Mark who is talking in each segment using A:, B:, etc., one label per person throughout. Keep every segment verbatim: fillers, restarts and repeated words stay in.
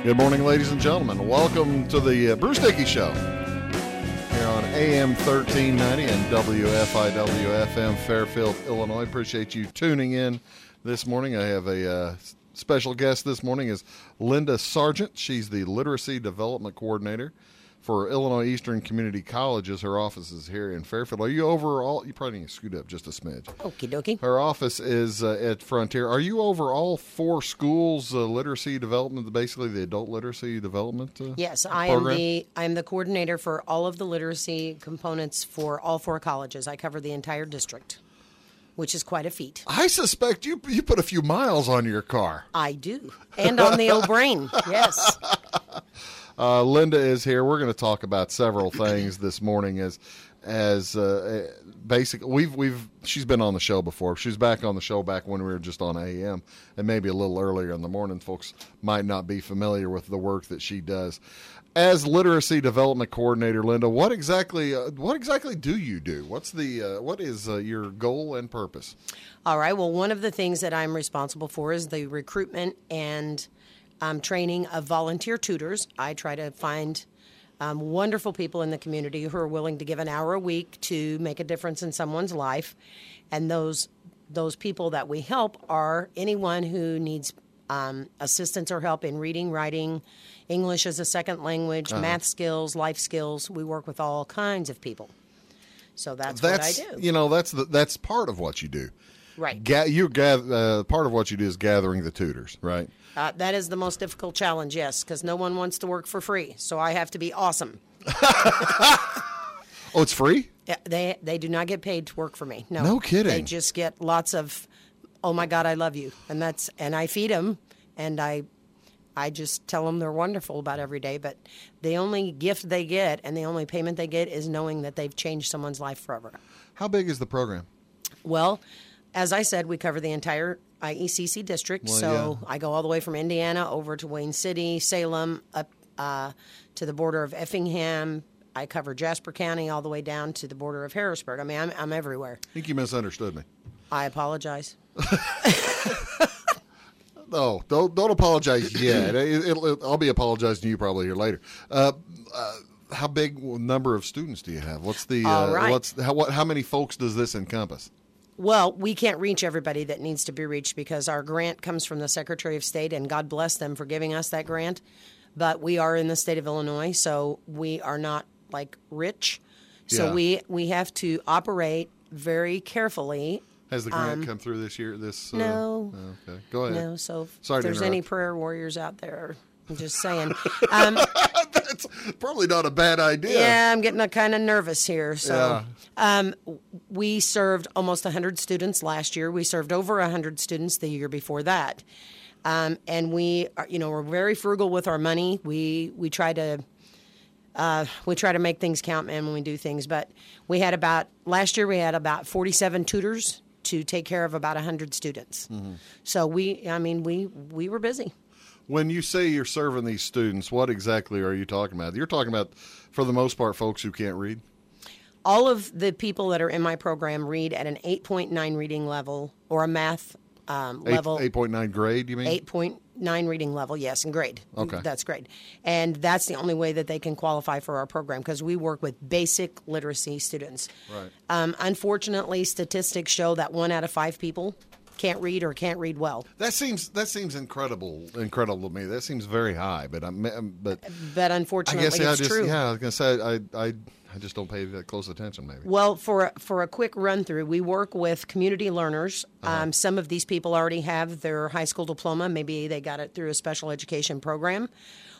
A: Good morning, ladies and gentlemen. Welcome to the uh, Bruce Dickey Show here on A M thirteen ninety and W F I W F M Fairfield, Illinois. Appreciate you tuning in this morning. I have a uh, special guest this morning is Linda Sargent. She's the Literacy Development Coordinator for Illinois Eastern Community Colleges. Her office is here in Fairfield. Are you over all? You probably need to scoot up just a smidge.
B: Okie dokie.
A: Her office is uh, at Frontier. Are you over all four schools' uh, literacy development, basically the adult literacy development uh,
B: Yes, I
A: program?
B: am the I'm the coordinator for all of the literacy components for all four colleges. I cover the entire district, which is quite a feat.
A: I suspect you you put a few miles on your car.
B: I do. And on the old brain, yes.
A: Uh, Linda is here. We're going to talk about several things this morning. As as uh, basic, we've we've she's been on the show before. She's back on the show back when we were just on A M and maybe a little earlier in the morning. Folks might not be familiar with the work that she does. As literacy development coordinator, Linda, what exactly uh, what exactly do you do? What's the uh, what is uh, your goal and purpose?
B: All right. Well, one of the things that I'm responsible for is the recruitment and um, training of volunteer tutors. I try to find um, wonderful people in the community who are willing to give an hour a week to make a difference in someone's life, and those those people that we help are anyone who needs um, assistance or help in reading, writing, English as a second language, uh-huh. math skills, life skills. We work with all kinds of people. So that's,
A: that's
B: what I do.
A: You know, that's the, that's part of what you do.
B: Right.
A: Ga- you gather, uh, part of what you do is gathering the tutors, right?
B: Uh, that is the most difficult challenge, yes, because no one wants to work for free. So I have to be awesome.
A: Oh, it's free?
B: Yeah, they they do not get paid to work for me. No.
A: No kidding.
B: They just get lots of, oh my God, I love you, and that's and I feed them, and I, I just tell them they're wonderful about every day. But the only gift they get and the only payment they get is knowing that they've changed someone's life forever.
A: How big is the program?
B: Well, as I said, we cover the entire I E C C district,
A: well,
B: so
A: yeah.
B: I go all the way from Indiana over to Wayne City, Salem, up uh, to the border of Effingham. I cover Jasper County all the way down to the border of Harrisburg. I mean, I'm, I'm everywhere.
A: I think you misunderstood me.
B: I apologize.
A: No, don't don't apologize yet. it, it, it, I'll be apologizing to you probably here later. Uh, uh, how big number of students do you have? What's the uh,
B: all right.
A: what's how what how many folks does this encompass?
B: Well, we can't reach everybody that needs to be reached because our grant comes from the Secretary of State, and God bless them for giving us that grant. But we are in the state of Illinois, so we are not, like, rich. So
A: Yeah.
B: we, we have to operate very carefully.
A: Has the grant
B: Um,
A: come through this year? This uh,
B: No.
A: oh, okay, go ahead.
B: No, so if
A: Sorry to
B: there's any
A: interrupt.
B: prayer warriors out there, I'm just saying. Um,
A: That's probably not a bad idea.
B: yeah, I'm getting kind of nervous here. So
A: Yeah.
B: um, we served almost one hundred students last year. We served over one hundred students the year before that. Um, and we, are, you know, we're very frugal with our money. We we try to uh, we try to make things count, man, when we do things. But we had about last year we had about forty-seven tutors to take care of about one hundred students. Mm-hmm. So we, I mean, we we were busy.
A: When you say you're serving these students, what exactly are you talking about? You're talking about, for the most part, folks who can't read?
B: All of the people that are in my program read at an eight point nine reading level or a math um,
A: Eight,
B: level.
A: eight point nine grade, you mean?
B: eight point nine reading level, yes, and grade.
A: Okay.
B: That's grade. And that's the only way that they can qualify for our program because we work with basic literacy students.
A: Right.
B: Um, unfortunately, statistics show that one out of five people can't read or can't read well.
A: That seems that seems incredible, incredible to me. That seems very high, but I'm, but
B: But
A: I
B: unfortunately,
A: guess yeah, I
B: it's
A: just
B: true.
A: yeah, I was gonna say I I I just don't pay that close attention. Maybe.
B: Well, for a, for a quick run through, we work with community learners.
A: Uh-huh.
B: Um, some of these people already have their high school diploma. Maybe they got it through a special education program,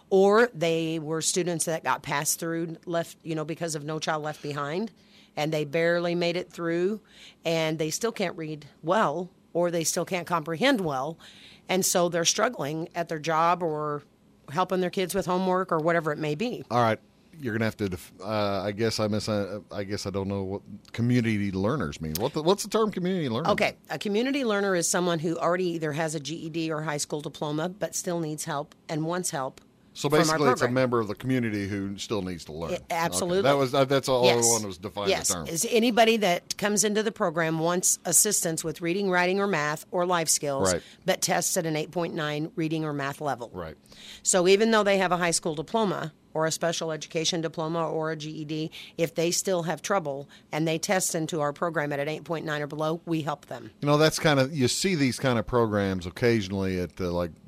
B: or they were students that got passed through, left, you know, because of No Child Left Behind, and they barely made it through, and they still can't read well, or they still can't comprehend well, and so they're struggling at their job or helping their kids with homework or whatever it may be.
A: All right. You're gonna have to. Def- uh, I guess I miss. Uh, I guess I don't know what community learners mean. What the, what's the term community learner?
B: Okay, a community learner is someone who already either has a G E D or high school diploma, but still needs help and wants help
A: So
B: from our
A: basically, it's a
B: program.
A: member of the community who still needs to learn.
B: It- absolutely.
A: Okay. That was uh, that's all
B: Yes.
A: I wanted was define
B: yes.
A: the term.
B: Is anybody that comes into the program wants assistance with reading, writing, or math or life skills,
A: Right.
B: but tests at an eight point nine reading or math level.
A: Right.
B: So even though they have a high school diploma or a special education diploma or a G E D, if they still have trouble and they test into our program at an eight point nine or below, we help them.
A: You know, that's kind of, you see these kind of programs occasionally at uh, like,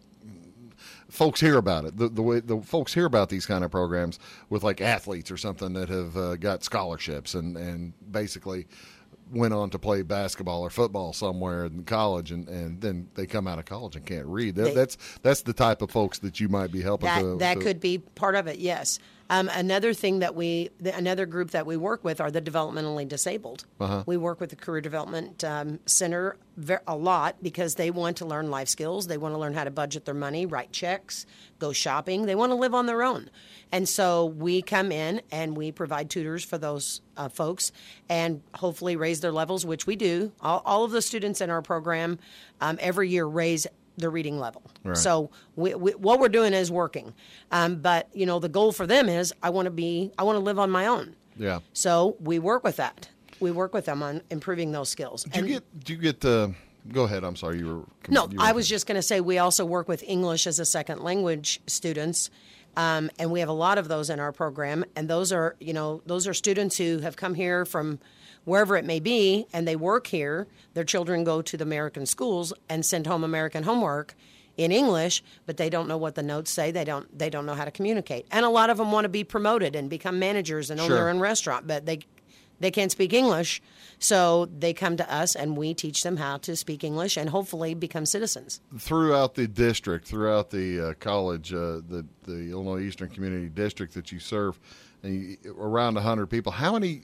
A: folks hear about it. The, the way the folks hear about these kind of programs with like athletes or something that have uh, got scholarships and, and basically went on to play basketball or football somewhere in college, and, and then they come out of college and can't read. That,
B: They-
A: that's that's the type of folks that you might be helping.
B: That
A: to,
B: that
A: to-
B: could be part of it. Yes. Um, another thing that we, the, another group that we work with are the developmentally disabled.
A: Uh-huh.
B: We work with the Career Development um, Center ver- a lot because they want to learn life skills. They want to learn how to budget their money, write checks, go shopping. They want to live on their own. And so we come in and we provide tutors for those uh, folks and hopefully raise their levels, which we do. All, all of the students in our program um, every year raise the reading level.
A: Right.
B: So we, we, what we're doing is working. Um, but, you know, the goal for them is I want to be, I want to live on my own.
A: Yeah.
B: So we work with that. We work with them on improving those skills.
A: Do you
B: And-
A: get? Do you get? Uh, go ahead. I'm sorry. You were.
B: no,
A: you were-
B: I was just going to say we also work with English as a second language students, um, and we have a lot of those in our program. And those are, you know, those are students who have come here from wherever it may be, and they work here. Their children go to the American schools and send home American homework in English, but they don't know what the notes say. They don't. They don't know how to communicate. And a lot of them want to be promoted and become managers and own
A: Sure.
B: their own restaurant, but they they can't speak English. So they come to us, and we teach them how to speak English and hopefully become citizens.
A: throughout the district, throughout the uh, college, uh, the the Illinois Eastern Community District that you serve, and you, around one hundred people. How many?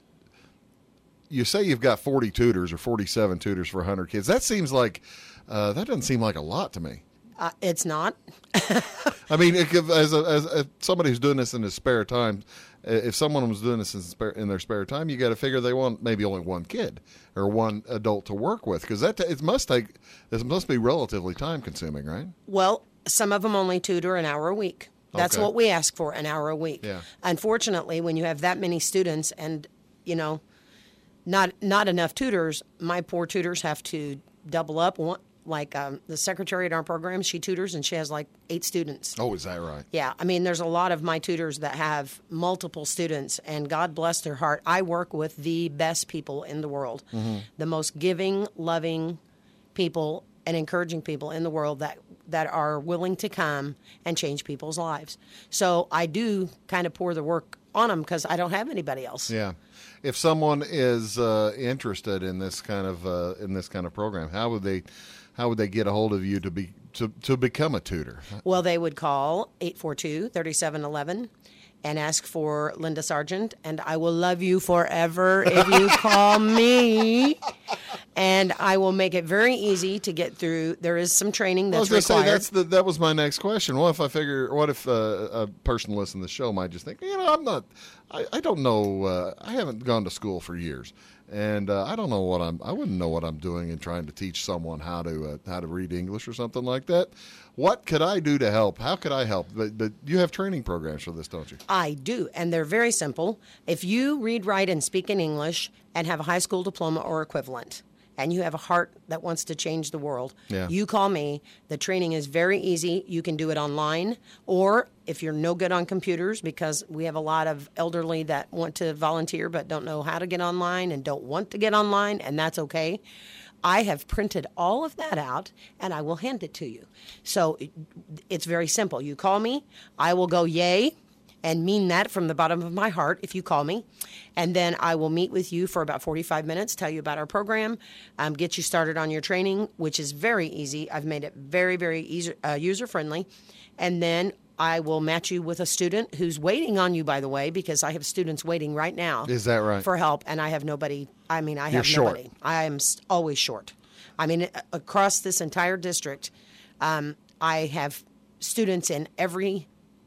A: You say you've got forty tutors or forty-seven tutors for one hundred kids. That seems like uh, that doesn't seem like a lot to me.
B: Uh, it's not.
A: I mean, it could- as, a, as a, somebody who's doing this in his spare time, uh, if someone was doing this in, spare, in their spare time, you got to figure they want maybe only one kid or one adult to work with, because that it must take it must be relatively time consuming, right?
B: Well, some of them only tutor an hour a week. That's
A: Okay.
B: what we ask for, an hour a week.
A: Yeah.
B: Unfortunately, when you have that many students and, you know, not not enough tutors, my poor tutors have to double up. One, like um, the secretary at our program, she tutors and she has like eight students.
A: Oh, is that right?
B: Yeah, I mean, there's a lot of my tutors that have multiple students, and God bless their heart. I work with the best people in the world, the most giving, loving people and encouraging people in the world that that are willing to come and change people's lives. So I do kind of pour the work on them because I don't have anybody else.
A: Yeah. If someone is uh, interested in this kind of uh, in this kind of program, how would they how would they get a hold of you to be to, to become a tutor?
B: Well, they would call eight four two, three seven one one and ask for Linda Sargent, and I will love you forever if you call me. And I will make it very easy to get through. There is some training
A: I was
B: that's
A: going to say
B: required.
A: that's the that was my next question. What if I figure? What if uh, a person listening to the show might just think, you know, I'm not, I, I don't know, uh, I haven't gone to school for years, and uh, I don't know what I'm, I wouldn't know what I'm doing in trying to teach someone how to uh, how to read English or something like that. What could I do to help? How could I help? But, but you have training programs for this, don't you?
B: I do, and they're very simple. If you read, write, and speak in English and have a high school diploma or equivalent, and you have a heart that wants to change the world,
A: Yeah.
B: you call me. The training is very easy. You can do it online, or if you're no good on computers, because we have a lot of elderly that want to volunteer but don't know how to get online and don't want to get online, and that's okay. I have printed all of that out, and I will hand it to you. So it- it's very simple. You call me, I will go yay, and mean that from the bottom of my heart if you call me. And then I will meet with you for about forty-five minutes, tell you about our program, um, get you started on your training, which is very easy. I've made it very, very easy, uh, user-friendly. And then I will match you with a student who's waiting on you, by the way, because I have students waiting right now.
A: Is that right?
B: For help, and I have nobody. I mean, I
A: You're
B: have
A: short.
B: nobody. I am s- always short. I mean, a- across this entire district, um, I have students in every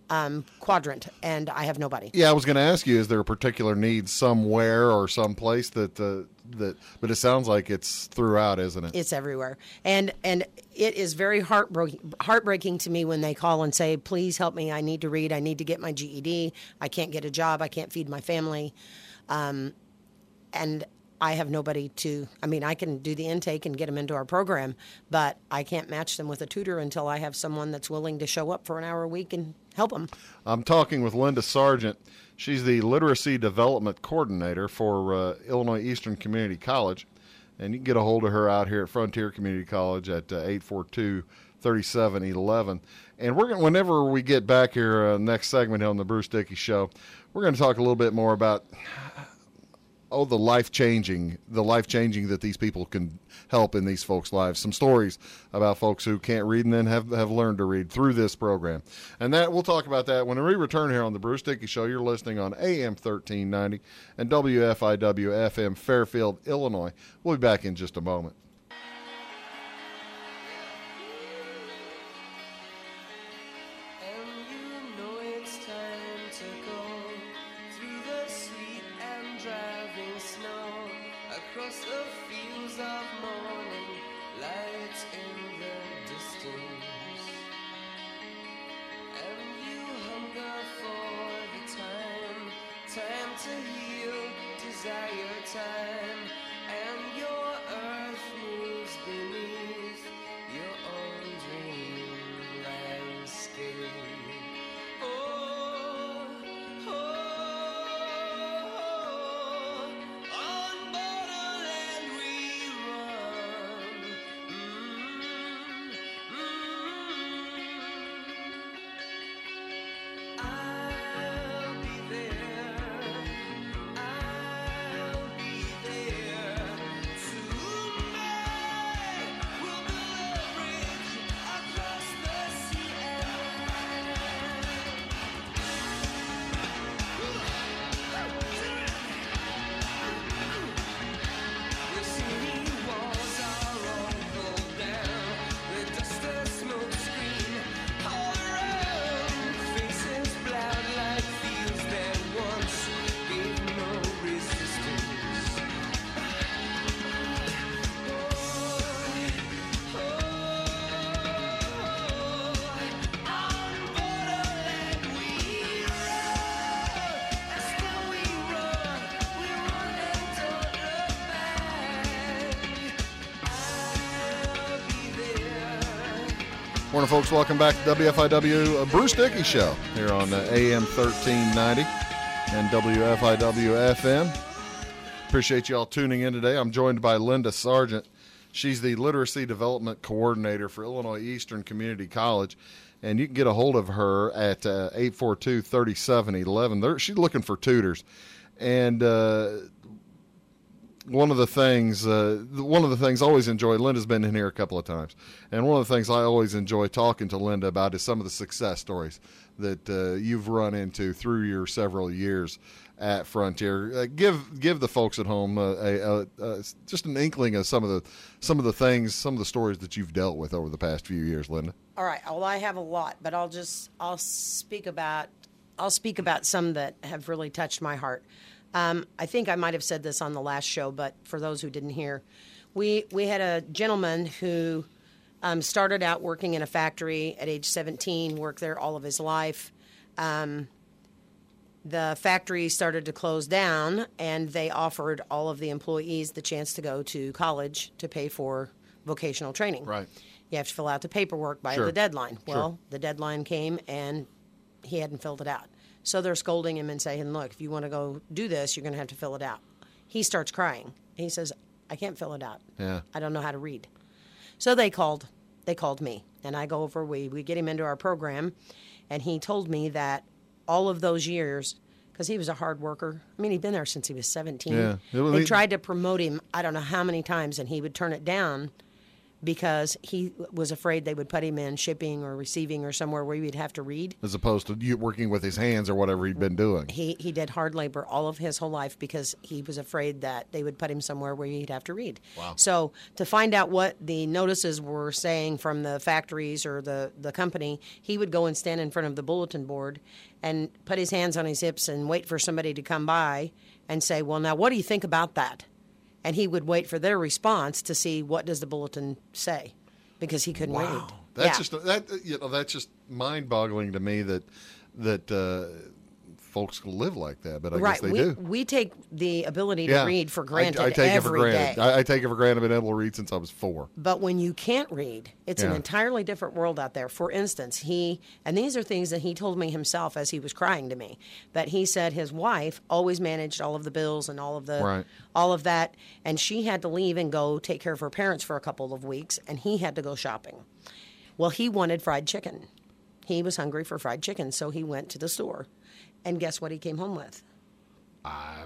B: um, quadrant, and I have nobody.
A: Yeah, I was going to ask you: is there a particular need somewhere or someplace that uh, that? But it sounds like it's throughout, isn't it?
B: It's everywhere, and and it is very heartbreaking heartbreaking to me when they call and say, "Please help me. I need to read. I need to get my G E D. I can't get a job. I can't feed my family," um, and I have nobody to. I mean, I can do the intake and get them into our program, but I can't match them with a tutor until I have someone that's willing to show up for an hour a week and help them.
A: I'm talking with Linda Sargent. She's the Literacy Development Coordinator for uh, Illinois Eastern Community College, and you can get a hold of her out here at Frontier Community College at uh, eight four two, three seven one one. And we're gonna, whenever we get back here, uh, next segment on the Bruce Dickey Show, we're going to talk a little bit more about oh the life changing, the life changing that these people can help in these folks' lives. Some stories about folks who can't read and then have, have learned to read through this program. And that we'll talk about that when we return here on the Bruce Dickey Show. You're listening on A M thirteen ninety and W F I W F M Fairfield, Illinois. We'll be back in just a moment. Morning, folks. Welcome back to W F I W uh, Bruce Dickey Show here on uh, A M thirteen ninety and W F I W F M. Appreciate you all tuning in today. I'm joined by Linda Sargent. She's the Literacy Development Coordinator for Illinois Eastern Community College, and you can get a hold of her at uh, eight four two, three seven one one. She's looking for tutors, and uh, one of the things, uh, one of the things I always enjoy, Linda's been in here a couple of times, and one of the things I always enjoy talking to Linda about is some of the success stories that uh, you've run into through your several years at Frontier. Uh, give give the folks at home uh, a, a, a, just an inkling of some of the some of the things, some of the stories that you've dealt with over the past few years, Linda.
B: All right. Well, I have a lot, but I'll just I'll speak about I'll speak about some that have really touched my heart. Um, I think I might have said this on the last show, but for those who didn't hear, we we had a gentleman who um, started out working in a factory at age seventeen, worked there all of his life. Um, the factory started to close down, and they offered all of the employees the chance to go to college to pay for vocational training.
A: Right.
B: You have to fill out the paperwork by
A: Sure.
B: the deadline. Well,
A: Sure.
B: the deadline came, and he hadn't filled it out. So they're scolding him and saying, look, if you want to go do this, you're going to have to fill it out. He starts crying. He says, I can't fill it out.
A: Yeah.
B: I don't know how to read. So they called. They called me. And I go over, we, we get him into our program. And he told me that all of those years, because he was a hard worker. I mean, he'd been there since he was seventeen.
A: Yeah.
B: They tried to promote him, I don't know how many times, and he would turn it down because he was afraid they would put him in shipping or receiving or somewhere where he'd have to read.
A: As opposed to you working with his hands or whatever he'd been doing.
B: He he did hard labor all of his whole life because he was afraid that they would put him somewhere where he'd have to read.
A: Wow.
B: So to find out what the notices were saying from the factories or the, the company, he would go and stand in front of the bulletin board and put his hands on his hips and wait for somebody to come by and say, well, now what do you think about that? And he would wait for their response to see what does the bulletin say, because he couldn't
A: Wow.
B: read.
A: That's
B: yeah.
A: just that you know that's just mind-boggling to me that that uh, folks live like that, but I
B: right.
A: guess they
B: we,
A: do.
B: We take the ability to
A: Yeah.
B: read for
A: I-
B: granted
A: I, take
B: every
A: it for granted.
B: day.
A: I, I take it for granted. I've been able to read since I was four.
B: But when you can't read, it's an
A: Yeah.
B: entirely different world out there. For instance, he, and these are things that he told me himself as he was crying to me, but he said his wife always managed all of the bills and all of the,
A: Right.
B: all of that, and she had to leave and go take care of her parents for a couple of weeks, and he had to go shopping. Well, he wanted fried chicken. He was hungry for fried chicken, so he went to the store, and guess what he came home with?
A: Uh,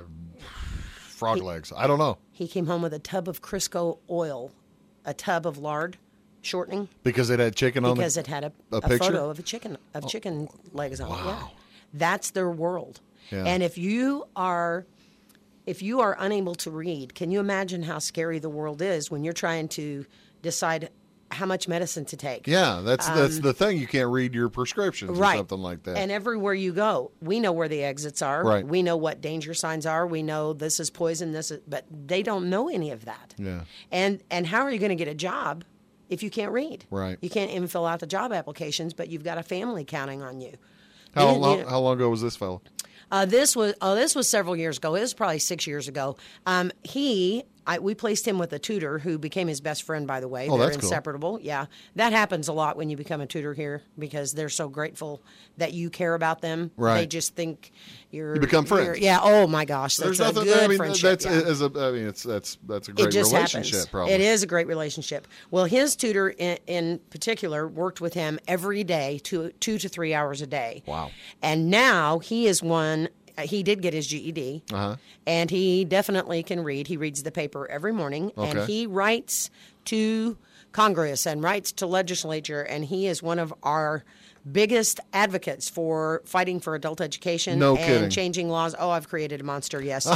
A: frog legs. I don't know.
B: He came home with a tub of Crisco oil, a tub of lard shortening.
A: Because it had chicken on
B: Because
A: the,
B: it had a,
A: a
B: a,
A: picture?
B: photo of a chicken of chicken legs on it. Yeah,
A: Wow.
B: that's their world.
A: Yeah.
B: And if you are if you are unable to read, can you imagine how scary the world is when you're trying to decide how much medicine to take?
A: Yeah, that's that's the thing. You can't read your prescriptions
B: Right.
A: or something like that.
B: And everywhere you go, we know where the exits are.
A: Right.
B: We know what danger signs are. We know this is poison, this is, but they don't know any of that.
A: Yeah.
B: And and how are you going to get a job if you can't read?
A: Right.
B: You can't even fill out the job applications, but you've got a family counting on you.
A: how
B: You-
A: long
B: you know-
A: how long ago was this fellow?
B: Uh, this was oh, this was several years ago. It was probably six years ago. Um, he, I, we placed him with a tutor who became his best friend. By the way,
A: Oh,
B: they're
A: that's cool.
B: inseparable. Yeah, that happens a lot when you become a tutor here because they're so grateful that you care about them.
A: Right.
B: They just think you're
A: You become friends.
B: you're- Yeah. Oh my gosh, that's
A: There's
B: a
A: nothing.
B: good
A: I mean,
B: friendship.
A: that's
B: yeah.
A: as a. I mean, it's that's that's a great
B: It just
A: relationship.
B: happens.
A: Probably
B: It is a great relationship. Well, his tutor in, in particular worked with him every day, two two to three hours a day.
A: Wow.
B: And now he is one. uh, He did get his G E D,
A: Uh-huh.
B: and he definitely can read. He reads the paper every morning, and
A: Okay.
B: he writes to Congress and writes to legislature, and he is one of our biggest advocates for fighting for adult education
A: No
B: and
A: kidding.
B: changing laws. Oh, I've created a monster, yes.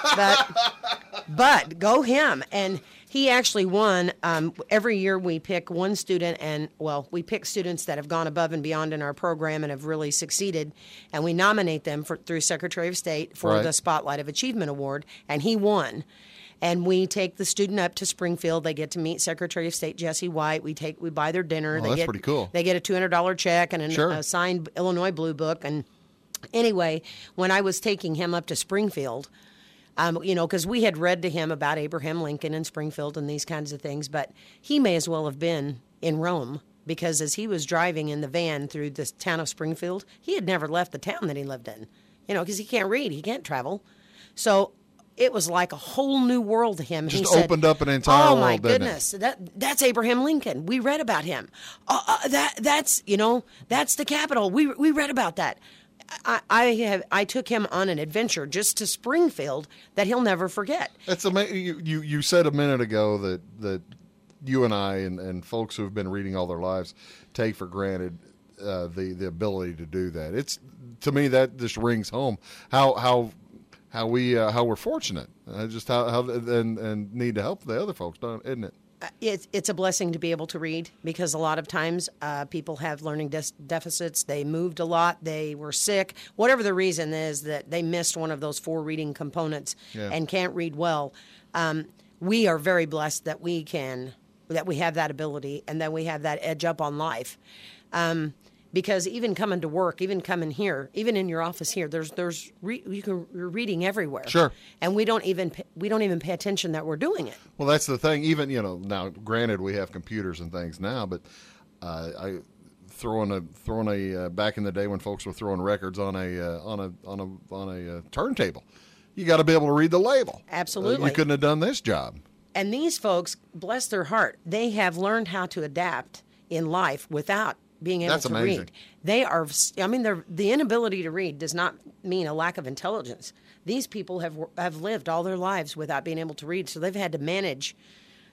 B: but but go him. And he actually won. Um, every year we pick one student, and well, we pick students that have gone above and beyond in our program and have really succeeded, and we nominate them for, through Secretary of State for
A: Right.
B: the Spotlight of Achievement Award, and he won. And we take the student up to Springfield. They get to meet Secretary of State Jesse White. We take we buy their dinner.
A: Oh,
B: they
A: that's
B: get,
A: pretty cool.
B: They get a two hundred dollar check and an,
A: Sure.
B: a signed Illinois Blue Book. And anyway, when I was taking him up to Springfield, um, you know, because we had read to him about Abraham Lincoln and Springfield and these kinds of things, but he may as well have been in Rome because as he was driving in the van through the town of Springfield, he had never left the town that he lived in, you know, because he can't read, he can't travel. So it was like a whole new world to him.
A: Just
B: he said,
A: opened up an entire
B: oh my
A: world, didn't it?"
B: goodness, that that's Abraham Lincoln. We read about him. Uh, uh, that that's you know that's the Capitol. We we read about that. I, I have I took him on an adventure just to Springfield that he'll never forget.
A: It's amazing. You, you you said a minute ago that that you and I and, and folks who have been reading all their lives take for granted uh, the the ability to do that. It's to me that just rings home how how how we uh, how we're fortunate, uh, just how how and and need to help the other folks, don't isn't it?
B: It's it's a blessing to be able to read because a lot of times uh, people have learning des- deficits. They moved a lot. They were sick. Whatever the reason is that they missed one of those four reading components
A: Yeah.
B: and can't read well. Um, we are very blessed that we can that we have that ability and that we have that edge up on life. Um, because even coming to work, even coming here, even in your office here, there's there's re- you can you're reading everywhere.
A: Sure.
B: And we don't even pa- we don't even pay attention that we're doing it.
A: Well, that's the thing. Even you know now, granted, we have computers and things now, but uh, I throwing a throwing a uh, back in the day when folks were throwing records on a uh, on a on a on a uh, turntable, you got to be able to read the label.
B: Absolutely.
A: Uh, you couldn't have done this job.
B: And these folks, bless their heart, they have learned how to adapt in life without being able
A: That's
B: to
A: amazing.
B: read. They are, I mean, they're, the inability to read does not mean a lack of intelligence. These people have have lived all their lives without being able to read, so they've had to manage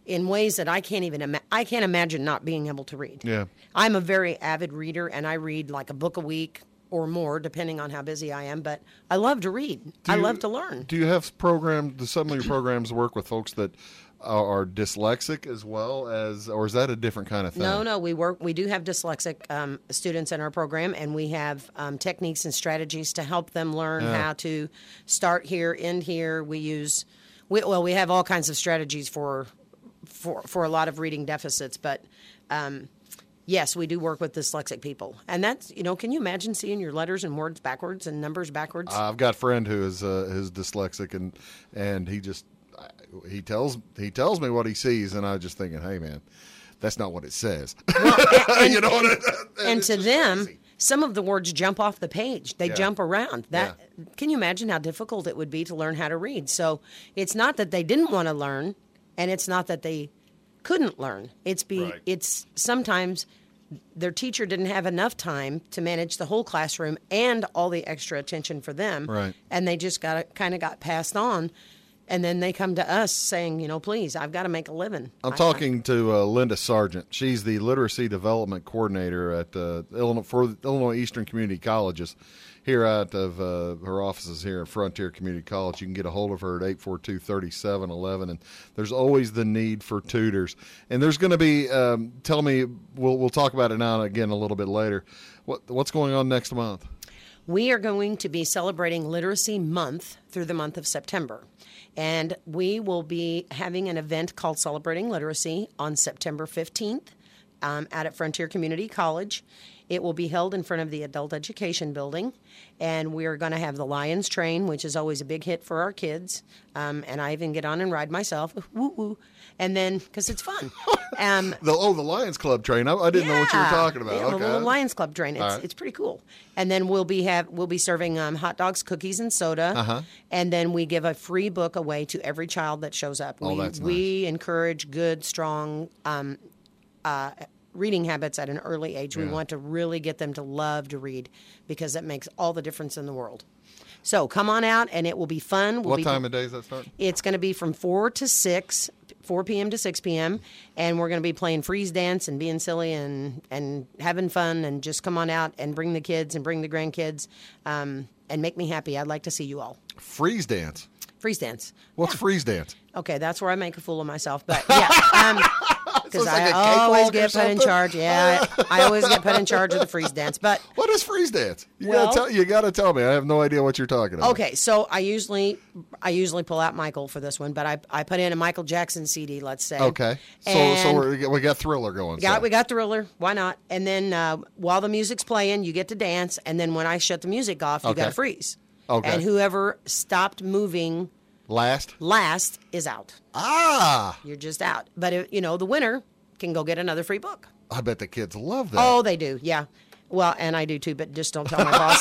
B: in ways that I can't even ima- I can't imagine not being able to read.
A: Yeah.
B: I'm a very avid reader, and I read like a book a week or more, depending on how busy I am. But I love to read.
A: Do
B: I
A: you-
B: love to learn.
A: Do you have programs? Do some of your programs work with folks that are, are dyslexic as well as, or is that a different kind of thing?
B: No, no, we work. We do have dyslexic um, students in our program, and we have um, techniques and strategies to help them learn
A: Yeah.
B: how to start here, end here. We use, we, well, we have all kinds of strategies for for for a lot of reading deficits, but. Um, Yes, we do work with dyslexic people. And that's, you know, can you imagine seeing your letters and words backwards and numbers backwards?
A: I've got a friend who is uh, is dyslexic, and and he just he tells he tells me what he sees, and I'm just thinking, hey man, that's not what it says.
B: and,
A: you know what? It,
B: and
A: it's
B: to
A: just
B: them,
A: crazy.
B: some of the words jump off the page. They
A: Yeah.
B: jump around. That Can you imagine how difficult it would be to learn how to read? So it's not that they didn't want to learn, and it's not that they couldn't learn. It's be
A: Right.
B: it's sometimes their teacher didn't have enough time to manage the whole classroom and all the extra attention for them.
A: Right.
B: And they just got kind of got passed on. And then they come to us saying, you know, please, I've got to make a living.
A: I'm
B: I-
A: talking to uh, Linda Sargent. She's the Literacy Development Coordinator at uh, Illinois, for Illinois Eastern Community Colleges here out of uh, her offices here at Frontier Community College. You can get a hold of her at eight four two, three seven one one. And there's always the need for tutors. And there's going to be, um, tell me, we'll, we'll talk about it now and again a little bit later. What, what's going on next month?
B: We are going to be celebrating Literacy Month through the month of September. And we will be having an event called Celebrating Literacy on September fifteenth um, out at Frontier Community College. It will be held in front of the Adult Education Building. And we are going to have the Lions Train, which is always a big hit for our kids. Um, and I even get on and ride myself. Woo woo. And then, because it's fun. Um,
A: The, oh, the Lions Club train. I, I didn't know what you were
B: yeah.
A: talking about.
B: Yeah,
A: okay.
B: the little Lions Club train. It's
A: All right.
B: it's pretty cool. And then we'll be have we'll be serving um, hot dogs, cookies, and soda.
A: Uh-huh.
B: And then we give a free book away to every child that shows up.
A: Oh,
B: we
A: that's
B: we encourage good, strong um, uh, reading habits at an early age. We
A: Yeah.
B: want to really get them to love to read because that makes all the difference in the world. So come on out, and it will be fun. We'll
A: What
B: be,
A: time of day is that starting?
B: It's going to be from four to six, four p.m. to six p.m., and we're going to be playing freeze dance and being silly and, and having fun, and just come on out and bring the kids and bring the grandkids um, and make me happy. I'd like to see you all.
A: Freeze dance.
B: Freeze dance.
A: What's freeze dance?
B: Okay, that's where I make a fool of myself. But yeah, um, because
A: it's like
B: I
A: a
B: always
A: cakewalk or
B: get put in
A: something?
B: charge. Yeah, I, I always get put in charge of the freeze dance. But
A: What is freeze dance? You
B: Well-
A: gotta tell you gotta tell me. I have no idea what you're talking about.
B: okay, so I usually I usually pull out Michael for this one, but I I put in a Michael Jackson C D. Let's say.
A: Okay. So
B: And-
A: so we're, we got Thriller going.
B: Got
A: so.
B: we got Thriller. Why not? And then uh, while the music's playing, you get to dance. And then when I shut the music off, you
A: Okay.
B: got to freeze.
A: Okay.
B: And whoever stopped moving
A: Last.
B: last is out.
A: Ah,
B: You're just out. But if, you know, the winner can go get another free book.
A: I bet the kids love that.
B: Oh, they do. Yeah. Well, and I do too. But just don't tell my boss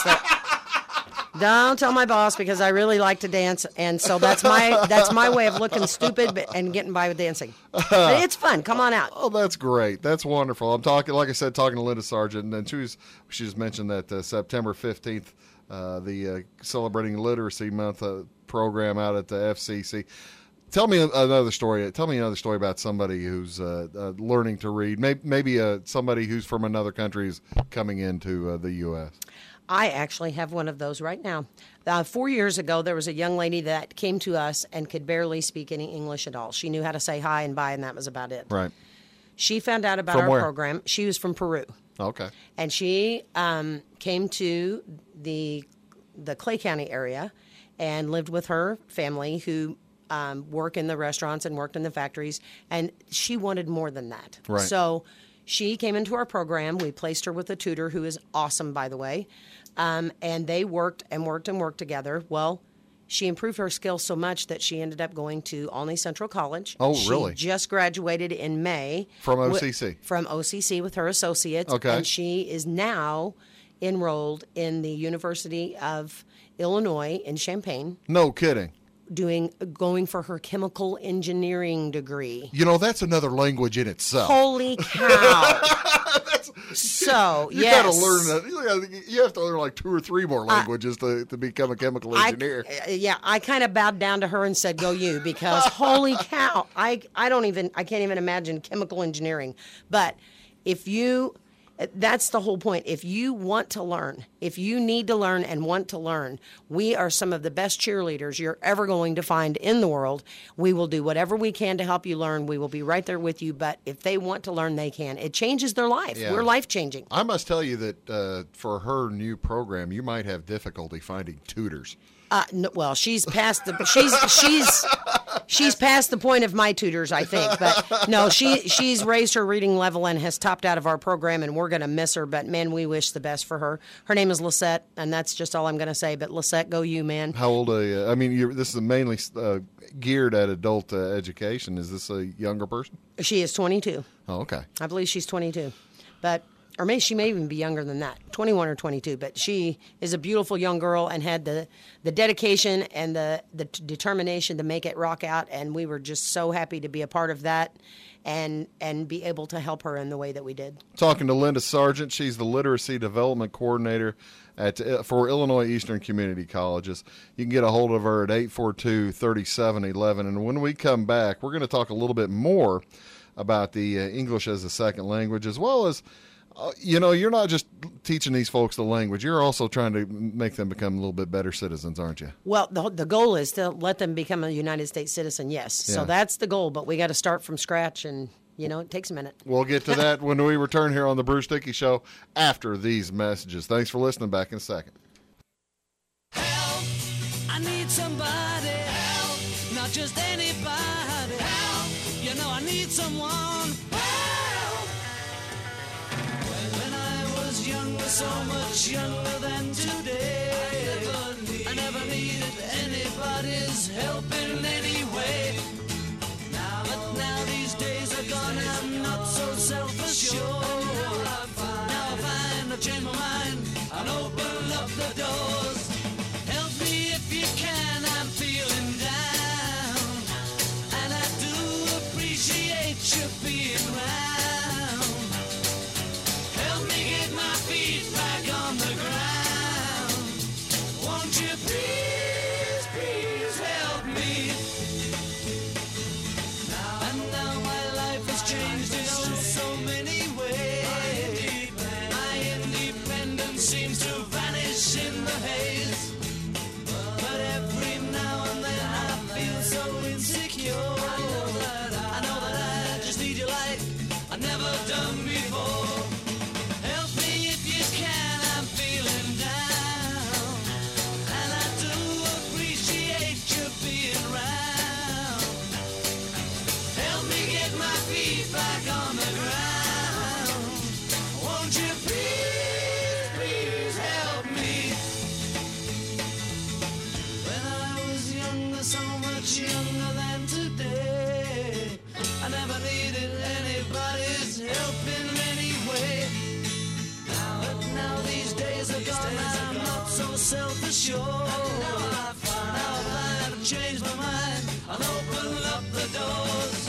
B: that. Don't tell my boss because I really like to dance, and so that's my that's my way of looking stupid but, and getting by with dancing. But it's fun. Come on out.
A: Oh, that's great. That's wonderful. I'm talking, like I said, talking to Linda Sargent, and then she was, she just mentioned that uh, September fifteenth, uh, the uh, Celebrating Literacy Month uh, program out at the F C C. Tell me another story. Tell me another story about somebody who's uh, uh, learning to read. Maybe, maybe uh, somebody who's from another country is coming into uh, the U S
B: I actually have one of those right now. Uh, four years ago, there was a young lady that came to us and could barely speak any English at all. She knew how to say hi and bye, and that was about it.
A: Right.
B: She found out about
A: From
B: our
A: where?
B: program. She was from Peru,
A: Okay.
B: and she um, came to the the Clay County area and lived with her family who um, work in the restaurants and worked in the factories, and she wanted more than that.
A: Right.
B: So she came into our program. We placed her with a tutor who is awesome, by the way, um, and they worked and worked and worked together. Well, she improved her skills so much that she ended up going to Olney Central College.
A: Oh,
B: She
A: really?
B: just graduated in May.
A: From
B: wi-
A: O C C?
B: From O C C with her associates.
A: Okay.
B: And she is now enrolled in the University of Illinois in Champaign.
A: No kidding.
B: doing going for her chemical engineering degree.
A: You know, that's another language in itself.
B: Holy cow. So,
A: you
B: yes.
A: got to learn that. You have to learn like two or three more languages uh, to, to become a chemical engineer.
B: I, yeah, I kind of bowed down to her and said, "Go you," because holy cow, I I don't even I can't even imagine chemical engineering. But if you, that's the whole point. If you want to learn, if you need to learn and want to learn, we are some of the best cheerleaders you're ever going to find in the world. We will do whatever we can to help you learn. We will be right there with you. But if they want to learn, they can. It changes their life.
A: Yeah.
B: We're life changing.
A: I must tell you that uh, for her new program, you might have difficulty finding tutors.
B: Uh, no, well, she's past the she's she's she's past the point of my tutors, I think. But no, she she's raised her reading level and has topped out of our program, and we're going to miss her. But man, we wish the best for her. Her name is Lisette, and that's just all I'm going to say. But Lisette, go you, man.
A: How old are you? I mean, you're, this is mainly uh, geared at adult uh, education. Is this a younger person?
B: She is twenty-two.
A: Oh, okay.
B: I believe she's twenty-two, but. Or maybe she may even be younger than that, twenty-one or twenty-two. But she is a beautiful young girl and had the, the dedication and the, the t- determination to make it rock out. And we were just so happy to be a part of that and and be able to help her in the way that we did. Talking
A: to Linda Sargent. She's the Literacy Development Coordinator at for Illinois Eastern Community Colleges. You can get a hold of her at eight four two, three seven one one. And when we come back, we're going to talk a little bit more about the uh, English as a second language, as well as Uh, you know, you're not just teaching these folks the language. You're also trying to make them become a little bit better citizens, aren't you?
B: Well, the the goal is to let them become a United States citizen, yes. Yeah. So that's the goal, but we got to start from scratch, and, you know, it takes a minute.
A: We'll get to that when we return here on the Bruce Dickey Show after these messages. Thanks for listening. Back in a second.
C: Help, I need somebody. Help, not just anybody. Help, you know I need someone. Younger, so much younger than today. I never, need, I never needed anybody's help in any way. Now, but now these days are gone, I'm not so self-assured. Now I find, now I find I've changed my mind and open up the doors. Help me if you can, I'm feeling down, and I do appreciate you being around. Feet back on the ground. Won't you please, please help me? Now, and now my life has changed in oh so many ways. My independence seems to vanish in the haze. But every now and then I feel so insecure. I know that I, I, know that I just need you like I've never done before. Back on the ground. Won't you please, please help me? When I was younger, so much younger than today, I never needed anybody's help in any way. Now, but now these days are gone, I'm not so self-assured. Now I find, now I find I've changed my mind, I'll open up the doors.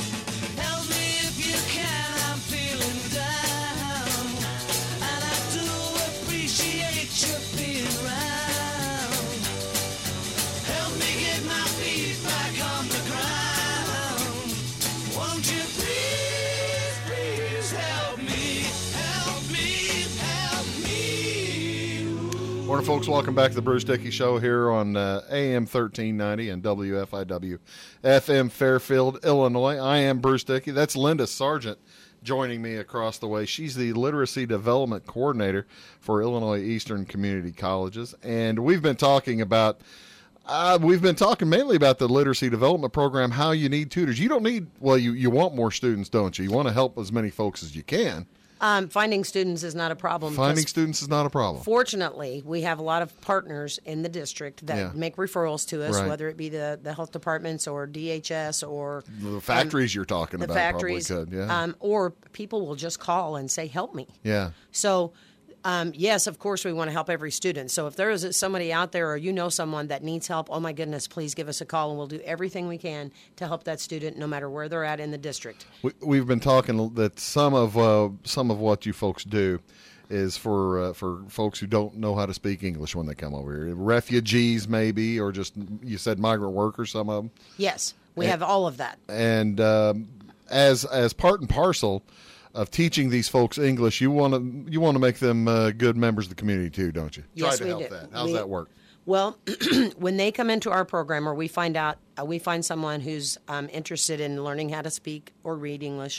A: Morning, folks. Welcome back to the Bruce Dickey Show here on uh, A M thirteen ninety and W F I W F M Fairfield, Illinois. I am Bruce Dickey. That's Linda Sargent joining me across the way. She's the Literacy Development Coordinator for Illinois Eastern Community Colleges. And we've been talking about, uh, we've been talking mainly about the Literacy Development Program, how you need tutors. You don't need, well, you, you want more students, don't you? You want to help as many folks as you can.
B: Um, finding students is not a problem.
A: Finding students is not a problem.
B: Fortunately, we have a lot of partners in the district that
A: yeah.
B: make referrals to us,
A: right.
B: whether it be the, the health departments or D H S or
A: the factories
B: um,
A: you're talking
B: the
A: about.
B: Factories,
A: probably could, yeah.
B: Um, or people will just call and say, "Help me."
A: Yeah.
B: So, Um, yes, of course, we want to help every student. So if there is somebody out there or you know someone that needs help, oh my goodness, please give us a call and we'll do everything we can to help that student no matter where they're at in the district.
A: We, we've been talking that some of uh, some of what you folks do is for uh, for folks who don't know how to speak English when they come over here. Refugees, maybe, or just, you said migrant workers, some of them.
B: Yes, we
A: And-
B: have all of that.
A: And um, as as part and parcel of teaching these folks English, you want to you want to make them uh, good members of the community too, don't you?
B: Yes,
A: Try to
B: we
A: help
B: do.
A: that. How's
B: We-
A: that work?
B: Well, when they come into our program, or we find out, uh, we find someone who's um, interested in learning how to speak or read English,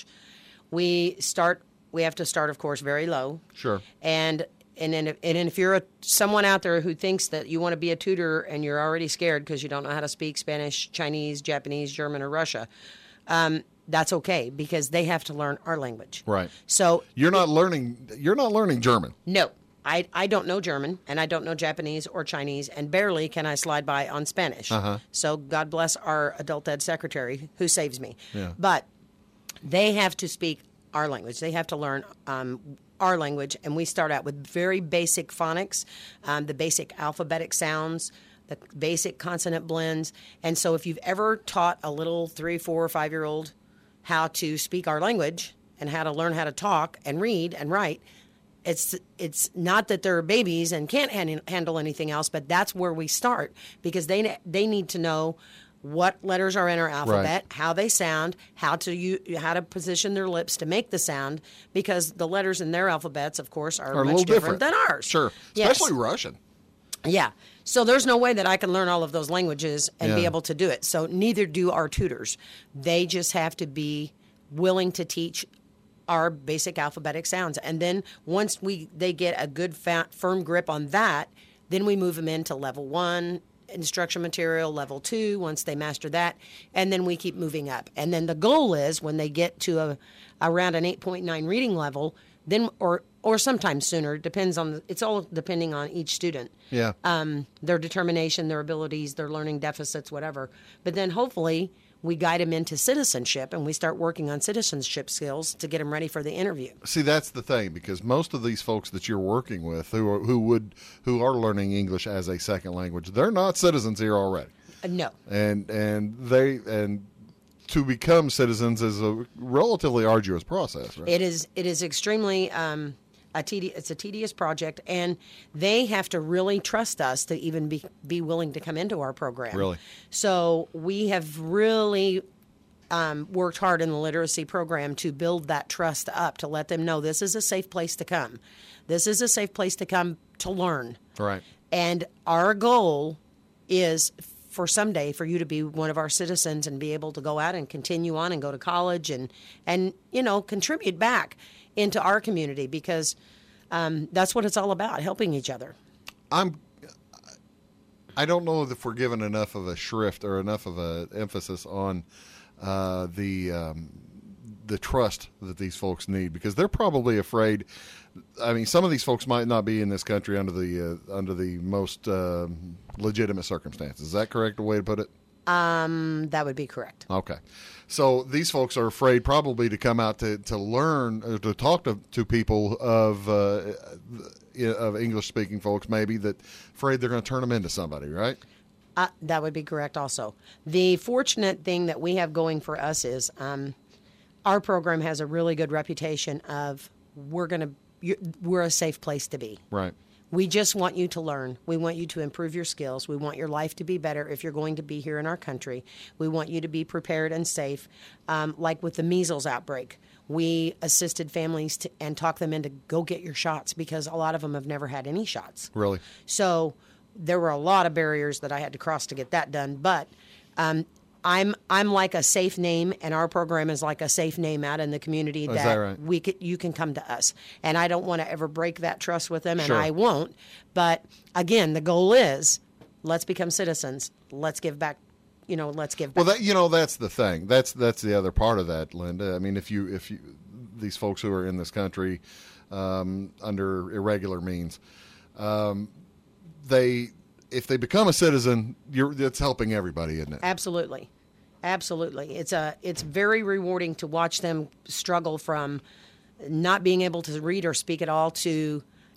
B: we start. We have to start, of course, very low.
A: Sure.
B: And and then if, and if you're a, someone out there who thinks that you want to be a tutor and you're already scared because you don't know how to speak Spanish, Chinese, Japanese, German, or Russia, um, that's okay because they have to learn our language.
A: Right.
B: So
A: You're not learning. You're not learning German.
B: no, I, I don't know German, and I don't know Japanese or Chinese, and barely can I slide by on Spanish.
A: Uh-huh.
B: So God bless our adult ed secretary who saves me.
A: Yeah.
B: But they have to speak our language. They have to learn um, our language, and we start out with very basic phonics, um, the basic alphabetic sounds, the basic consonant blends. And so if you've ever taught a little three, four, or five-year-old how to speak our language and how to learn how to talk and read and write, it's it's not that they're babies and can't han- handle anything else, but that's where we start because they they need to know what letters are in our alphabet,
A: Right.
B: how they sound, how to u- how to position their lips to make the sound, because the letters in their alphabets, of course, are,
A: Are a
B: much
A: little
B: different,
A: different.
B: than ours.
A: Sure.
B: Yes.
A: Especially Russian.
B: Yeah. So there's no way that I can learn all of those languages and be
A: Yeah.
B: able to do it. So neither do our tutors. They just have to be willing to teach our basic alphabetic sounds. And then once we they get a good fa- firm grip on that, then we move them into level one instruction material, level two, once they master that, and then we keep moving up. And then the goal is when they get to a around an eight point nine reading level, then or or sometimes sooner, depends on the, it's all depending on each student.
A: Yeah.
B: Um, their determination, their abilities, their learning deficits, whatever. But then hopefully we guide them into citizenship and we start working on citizenship skills to get them ready for the interview.
A: See, that's the thing, because most of these folks that you're working with who are, who would who are learning English as a second language, they're not citizens here already.
B: Uh, no.
A: And and they and to become citizens is a relatively arduous process, right?
B: It is. It is extremely um, a tedious. It's a tedious project, and they have to really trust us to even be be willing to come into our program.
A: Really?
B: So we have really um, worked hard in the literacy program to build that trust up, to let them know this is a safe place to come. This is a safe place to come to learn.
A: Right.
B: And our goal is for someday for you to be one of our citizens and be able to go out and continue on and go to college and, and you know, contribute back into our community because um, that's what it's all about, helping each other.
A: I'm. I don't know if we're given enough of a shrift or enough of a emphasis on uh, the um, the trust that these folks need, because they're probably afraid. I mean, some of these folks might not be in this country under the uh, under the most uh, legitimate circumstances. Is that correct? The way to put it?
B: Um, that would be correct.
A: Okay. So these folks are afraid probably to come out to, to learn, uh, to talk to, to people of uh, of English-speaking folks, maybe, that afraid they're going to turn them into somebody, right?
B: Uh, that would be correct also. The fortunate thing that we have going for us is um, our program has a really good reputation of we're going to, we're a safe place to be.
A: Right.
B: We just want you to learn. We want you to improve your skills. We want your life to be better if you're going to be here in our country. We want you to be prepared and safe. Um, like with the measles outbreak, we assisted families to, and talked them into go get your shots because a lot of them have never had any shots.
A: Really?
B: So there were a lot of barriers that I had to cross to get that done. But um, I'm I'm like a safe name, and our program is like a safe name out in the community
A: Oh,
B: that,
A: is that right?
B: we could, you can come to us. And I don't want to ever break that trust with them, and
A: Sure.
B: I won't. But again, the goal is let's become citizens. Let's give back. You know, let's give back.
A: Well, that you know, that's the thing. That's that's the other part of that, Linda. I mean, if you if you these folks who are in this country um, under irregular means, um, they if they become a citizen, you're that's helping everybody, isn't it?
B: Absolutely. Absolutely. It's a it's very rewarding to watch them struggle from not being able to read or speak at all to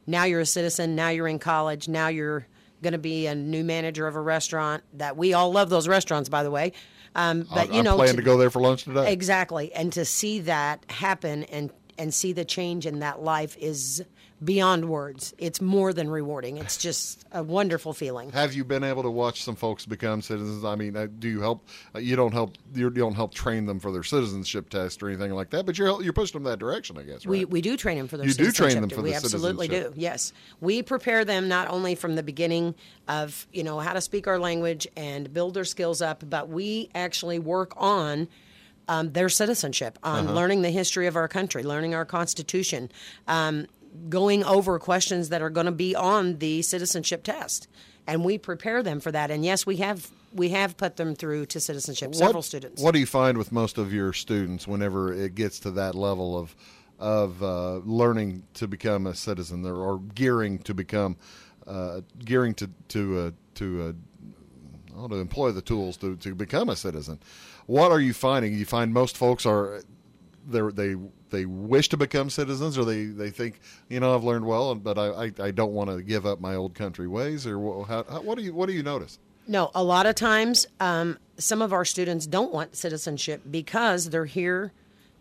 B: now you're a citizen, now you're in college, now you're going to be a new manager of a restaurant. That we all love those restaurants, by the way. Um, but
A: I,
B: you know,
A: I plan
B: to,
A: to go there for lunch today.
B: Exactly, and to see that happen and and see the change in that life is beyond words. It's more than rewarding. It's just a wonderful feeling.
A: Have you been able to watch some folks become citizens? I mean, uh, do you help? Uh, you don't help. You don't help train them for their citizenship test or anything like that. But you're you're pushing them that direction, I guess. Right?
B: We we do train them for their
A: You do
B: citizenship.
A: train them for
B: we
A: the
B: absolutely
A: citizenship.
B: do. Yes, we prepare them not only from the beginning of you know how to speak our language and build their skills up, but we actually work on um, their citizenship, on
A: Uh-huh.
B: learning the history of our country, learning our Constitution. Um, going over questions that are going to be on the citizenship test, and we prepare them for that. And yes, we have we have put them through to citizenship. Several
A: what,
B: students.
A: What do you find with most of your students whenever it gets to that level of of uh, learning to become a citizen, or, or gearing to become uh, gearing to to uh, to uh, oh, to employ the tools to to become a citizen? What are you finding? You find most folks are they they they wish to become citizens, or they, they think, you know, I've learned well, but I, I, I don't want to give up my old country ways, or what, how, how, what do you what do you notice?
B: No, a lot of times, um, some of our students don't want citizenship because they're here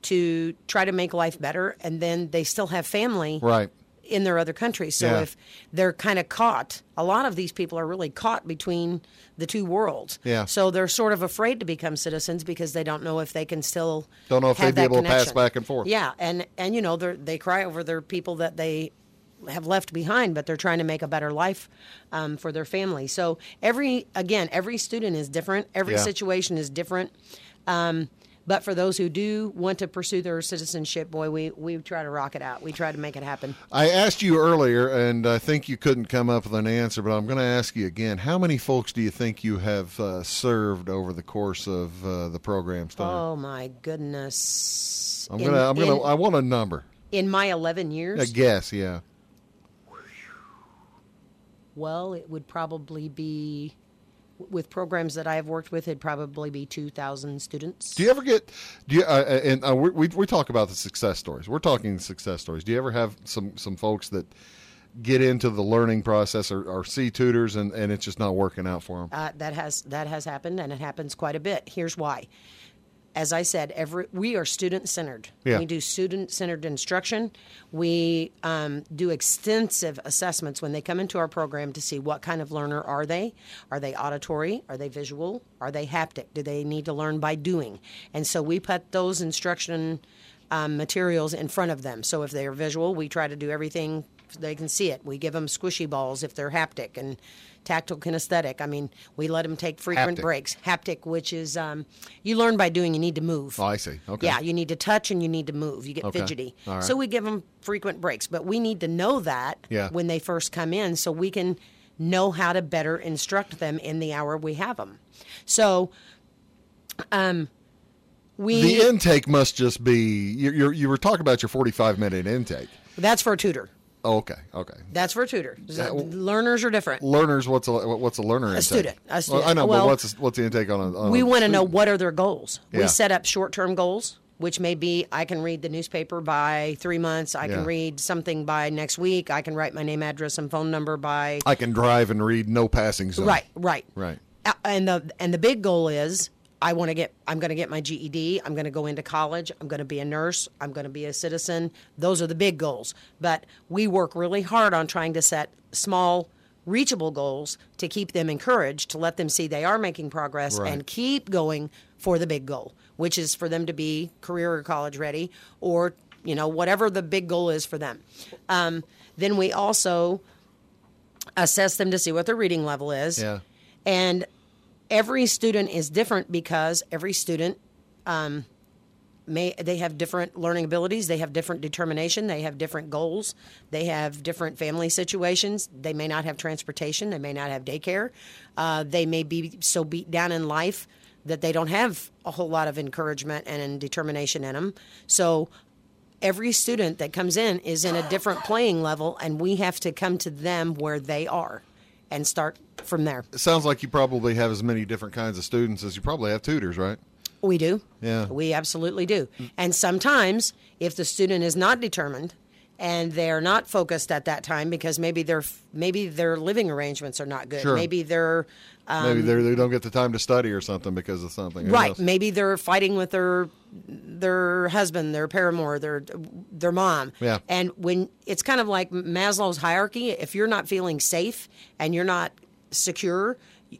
B: to try to make life better, and then they still have family
A: Right.
B: in their other countries. So
A: Yeah.
B: if they're kind of caught, a lot of these people are really caught between the two worlds.
A: Yeah.
B: So they're sort of afraid to become citizens because they don't know if they can still
A: Don't know if
B: have
A: they'd be
B: that
A: able to pass
B: connection.
A: back and forth.
B: Yeah, and and you know they they cry over their people that they have left behind, but they're trying to make a better life um, for their family. So every again, every student is different. Every
A: Yeah.
B: situation is different. Um, but for those who do want to pursue their citizenship, boy, we, we try to rock it out. We try to make it happen.
A: I asked you earlier, and I think you couldn't come up with an answer, but I'm going to ask you again. How many folks do you think you have uh, served over the course of uh, the program's time?
B: Oh my goodness!
A: I'm
B: In-
A: gonna, I'm gonna,
B: in,
A: I want a number.
B: in my eleven years.
A: A guess, yeah.
B: Well, it would probably be, with programs that I've worked with, it'd probably be two thousand students.
A: Do you ever get? Do you? Uh, and uh, we, we we talk about the success stories. We're talking success stories. Do you ever have some some folks that get into the learning process or, or see tutors and, and it's just not working out for them?
B: Uh, that has that has happened, and it happens quite a bit. Here's why. As I said, every we are student centered.
A: Yeah.
B: We do student centered instruction. We um, do extensive assessments when they come into our program to see what kind of learner are they. Are they auditory? Are they visual? Are they haptic? Do they need to learn by doing? And so we put those instruction um, materials in front of them. So if they are visual, we try to do everything so they can see it. We give them squishy balls if they're haptic, and tactile kinesthetic. I mean, we let them take frequent
A: Haptic.
B: breaks. Haptic, which is um, you learn by doing. You need to move.
A: Oh, I see. Okay.
B: Yeah, you need to touch and you need to move. You get
A: Okay.
B: fidgety.
A: All right.
B: So we give them frequent breaks, but we need to know that
A: Yeah.
B: when they first come in, so we can know how to better instruct them in the hour we have them. So, um, we
A: The intake must just be. You you're, you were talking about your forty-five minute intake.
B: that's for a tutor.
A: Oh, okay. Okay.
B: That's for a tutor.
A: Yeah, well-
B: Learners are different.
A: Learners, what's a what's a learner intake?
B: student, a student.
A: Well, I know,
B: Well,
A: but what's what's the intake on a? On
B: We
A: a
B: want to know
A: student?
B: what are their goals.
A: Yeah.
B: We set up short-term goals, which may be I can read the newspaper by three months. I
A: Yeah.
B: can read something by next week. I can write my name, address, and phone number by
A: I can drive and read no passing zone.
B: right, right,
A: Right.
B: Uh, And the and the big goal is I want to get. I'm going to get my G E D. I'm going to go into college. I'm going to be a nurse. I'm going to be a citizen. Those are the big goals. But we work really hard on trying to set small, reachable goals to keep them encouraged, to let them see they are making progress,
A: Right.
B: and keep going for the big goal, which is for them to be career or college ready, or you know whatever the big goal is for them. Um, then we also assess them to see what their reading level is.
A: Yeah.
B: And every student is different because every student um, may they have different learning abilities, they have different determination, they have different goals, they have different family situations. They may not have transportation, they may not have daycare, uh, they may be so beat down in life that they don't have a whole lot of encouragement and determination in them. So every student that comes in is in a different playing level, and we have to come to them where they are and start from there.
A: It sounds like you probably have as many different kinds of students as you probably have tutors, right?
B: We do.
A: Yeah.
B: We absolutely do. And sometimes, if the student is not determined and they're not focused at that time because maybe their maybe their living arrangements are not good.
A: Sure.
B: Maybe they're um,
A: Maybe they they don't get the time to study or something because of something. Who
B: right.
A: knows?
B: Maybe they're fighting with their their husband, their paramour, their their mom.
A: Yeah.
B: And when it's kind of like Maslow's hierarchy, if you're not feeling safe and you're not secure,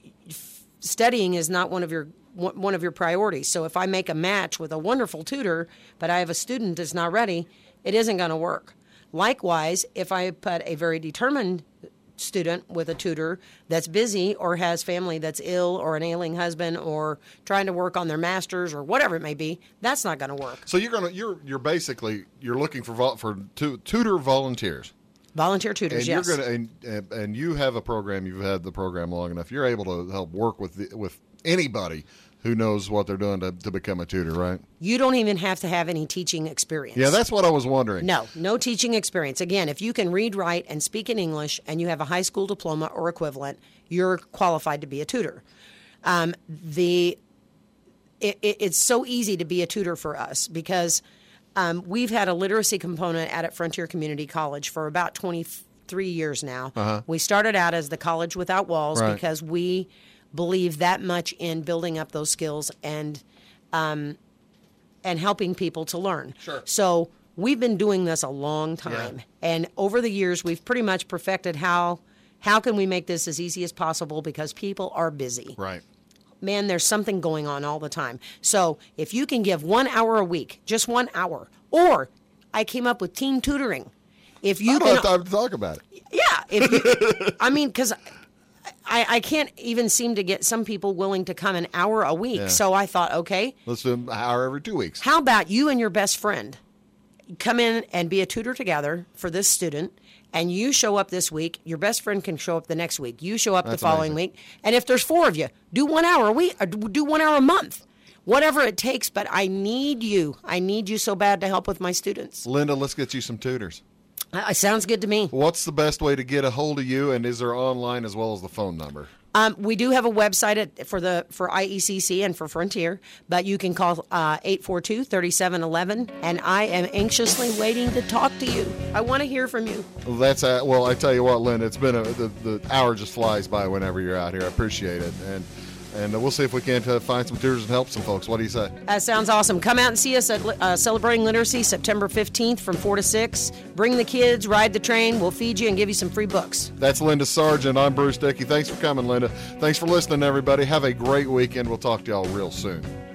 B: studying is not one of your one of your priorities. So if I make a match with a wonderful tutor, but I have a student that's not ready, it isn't going to work. Likewise, if I put a very determined student with a tutor that's busy or has family that's ill or an ailing husband or trying to work on their masters or whatever it may be, that's not going to work.
A: So you're gonna you're you're basically you're looking for vol- for tu- tutor volunteers.
B: Volunteer tutors,
A: And
B: yes.
A: you're gonna and, and and you have a program. You've had the program long enough. You're able to help work with the, with anybody who knows what they're doing to, to become a tutor, right?
B: You don't even have to have any teaching experience.
A: Yeah, that's what I was wondering.
B: No, no teaching experience. Again, if you can read, write, and speak in English and you have a high school diploma or equivalent, you're qualified to be a tutor. Um, the it, it, it's so easy to be a tutor for us because um, we've had a literacy component out at Frontier Community College for about twenty-three years now.
A: Uh-huh.
B: We started out as the College Without Walls
A: Right.
B: because we believe that much in building up those skills and um, and helping people to learn.
A: Sure.
B: So we've been doing this a long time,
A: Yeah.
B: and over the years we've pretty much perfected how how can we make this as easy as possible because people are busy.
A: Right.
B: Man, there's something going on all the time. So if you can give one hour a week, just one hour, or I came up with team tutoring. If you
A: I don't
B: can,
A: have time to talk about it.
B: yeah. If you, I mean, because I, I can't even seem to get some people willing to come an hour a week.
A: Yeah.
B: So I thought, okay,
A: Let's do an hour every two weeks.
B: how about you and your best friend come in and be a tutor together for this student, and you show up this week. Your best friend can show up the next week. You show up
A: That's
B: the following
A: amazing.
B: week, and if there's four of you, do one hour a week, or do one hour a month, whatever it takes. But I need you. I need you so bad to help with my students.
A: Linda, let's get you some tutors.
B: Uh, sounds good to me.
A: What's the best way to get a hold of you, and is there online as well as the phone number?
B: Um, we do have a website at, for the for I E C C and for Frontier, but you can call uh, eight four two, three seven one one, and I am anxiously waiting to talk to you. I want to hear from you.
A: Well, that's uh, well. I tell you what, Linda, it's been a the, the hour just flies by whenever you're out here. I appreciate it, and and we'll see if we can't uh, find some tutors and help some folks. What do you say?
B: That sounds awesome. Come out and see us at uh, Celebrating Literacy September fifteenth from four to six. Bring the kids, ride the train. We'll feed you and give you some free books.
A: That's Linda Sargent. I'm Bruce Dickey. Thanks for coming, Linda. Thanks for listening, everybody. Have a great weekend. We'll talk to y'all real soon.